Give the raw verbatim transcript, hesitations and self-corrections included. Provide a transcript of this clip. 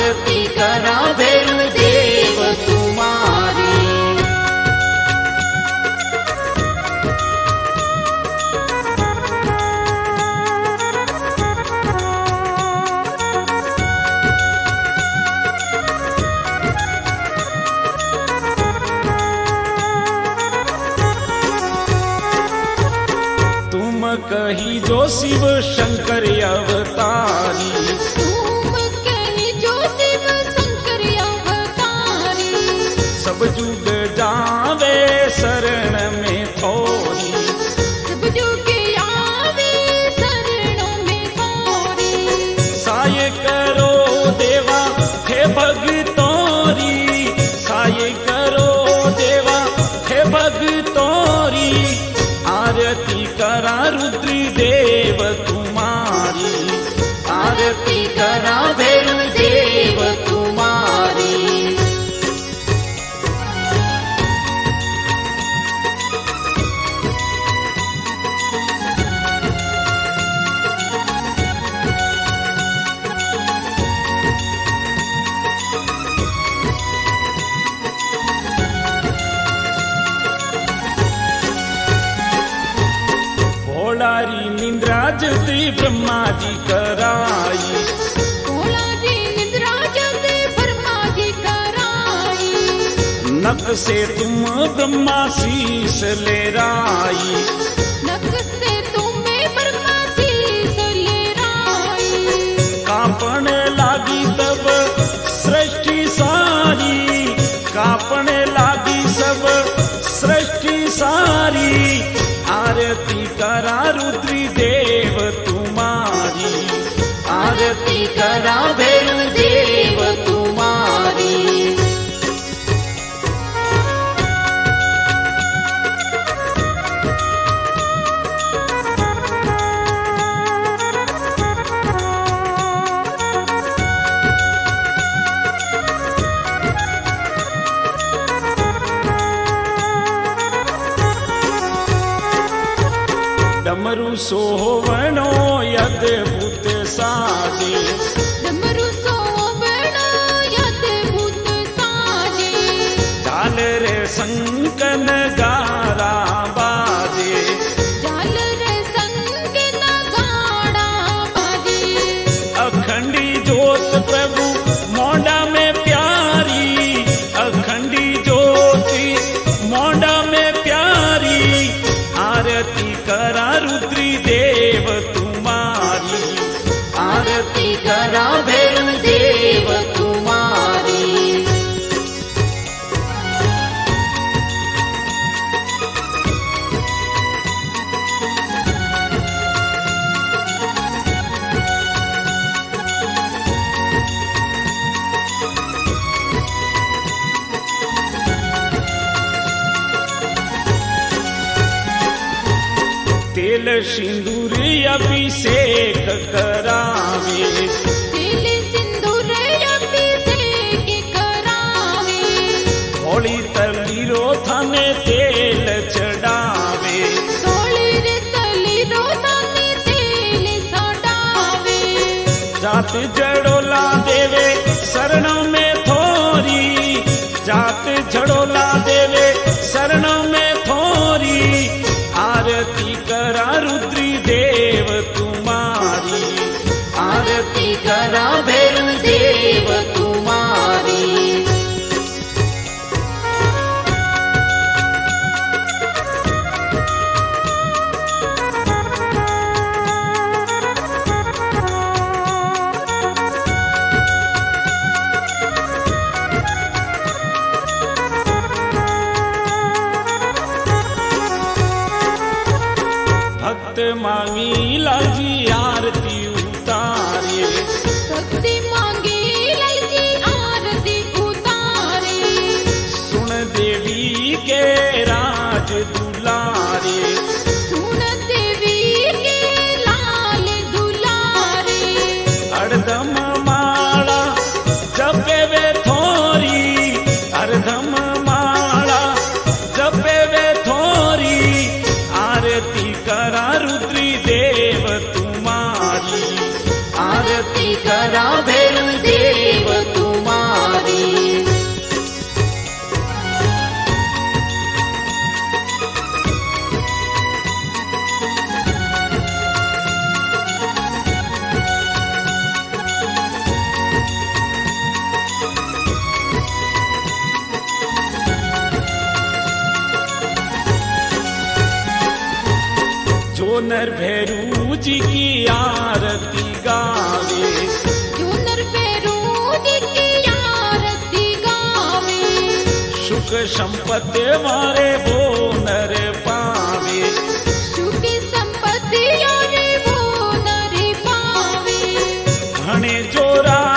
आरती करा भैरव देव तुम्हारी। तुम कही जो शिव शंकर अवतारी, तुम कही जो शिव शंकर अवतारी। सब जुग जावे शरण में थोरी, सब जुग आवे शरणों में थोरी। साये करो देवा हे भगतोरी, साये करो देवा हे भगतोरी। आरती करा रुद्री देव तुम्हारी, आरती करा भैरव देव तुम्हारी। भोलारी निंद्रा जति ब्रह्मा जी कराई, भोलारी निद्रा जति ब्रह्मा जी कराई। नक से तुम ब्रह्मा शीस ले राई, नक से तुम्हें ब्रह्मा शीस ले राई। कांपने लागी तब सृष्टि सारी, कांपने लागी सब सृष्टि सारी। आरती करा रुद्री देव तुम्हारी, आरती करा भैरव देव तुम्हारी। डमरू सोवणो अद्भुत साजे, डमरू सोवणो अद्भुत साजे। झालर संकन गारा बाजे, झालर संगीत गाड़ा बाजे। अखंडी ज्योत प्रभु मोंडा में प्यारी, अखंडी ज्योति मोंडा में प्यारी। आरती करा रुद्री देव तुम्हारी, आरती करा भैरव देव तुम्हारी। तेल सिंदूर अभिषेक करावे, तिल सिंदूर अभिषेक करावे। होली तलीरो थाने तेल चढ़ावे, तोളിर तलीरो थाने तेल चढ़ावे। जात जड़ोला देवे शरणों में थोरी, जात जड़ोला देवे शरणों में थोरी। आरती करा रुद्री देव तुम्हारी, आरती करा भैरव देव तुम्हारी। नर भैरू जी की आरती गावे, जो नर भैरू जी की आरती गावे, सुख संपत्ति मारे वो नर पावे, सुख संपत्ति यारे वो नर पावे। घणे जोरा